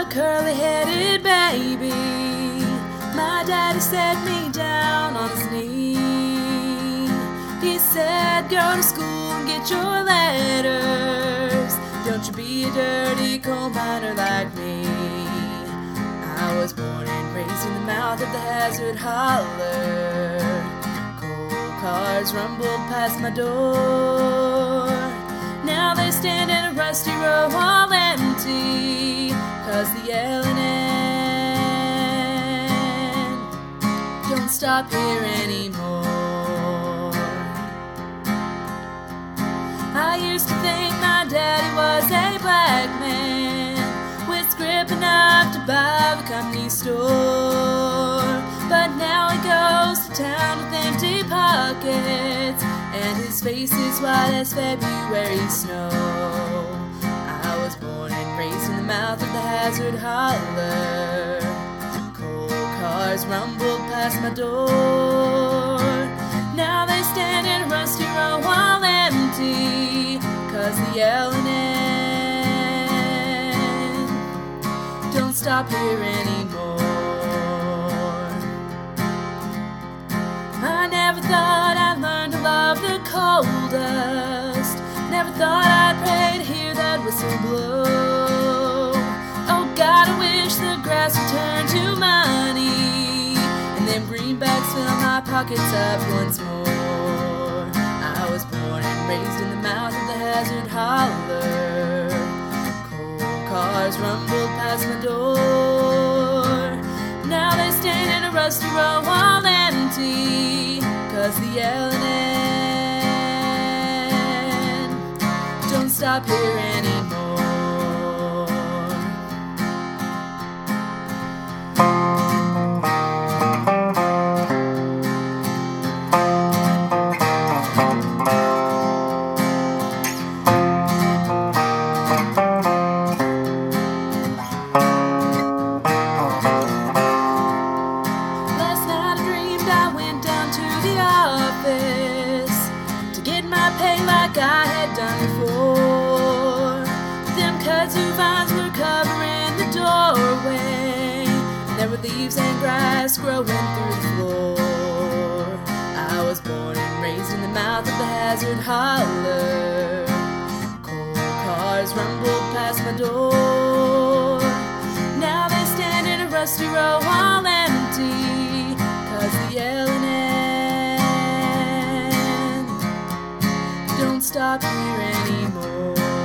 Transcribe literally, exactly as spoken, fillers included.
a curly-headed baby. My daddy set me down on his knee. He said, go to school and get your letters. Don't you be a dirty coal miner like me. I was born and raised in the mouth of the Hazard Holler. Coal cars rumbled past my door. Now they stand in a rusty row all empty, 'cause the L and N don't stop here anymore. I used to think my daddy was a black man with script enough to buy the company store. But now he goes to town with empty pockets, and his face is white as February snow. I was born and raised in the mouth of the Hazard Holler. Coal cars rumbled past my door. Now they stand in a rusty row all empty, 'cause the L and N don't stop here anymore. I never thought I'd learn to love the coal dust. Never thought I'd pray to hear that whistle blow. Oh God, I wish the grass would turn to money, and them greenbacks fill my pockets up once more. I was born and raised in the mouth of the Hazard Holler. Coal cars rumbled past my door. Now they stand in a rusty row all empty, 'cause the L and N don't stop here anymore. Last night I dreamed I went down to the office to get my pay like I had done before. Them kudzu vines were covering the doorway, and there were leaves and grass growing through the floor. I was born and raised in the mouth of the Hazard Holler. Coal cars rumbled past my door. Now they stand in a rusty row all empty, 'cause the L and N don't stop here anymore.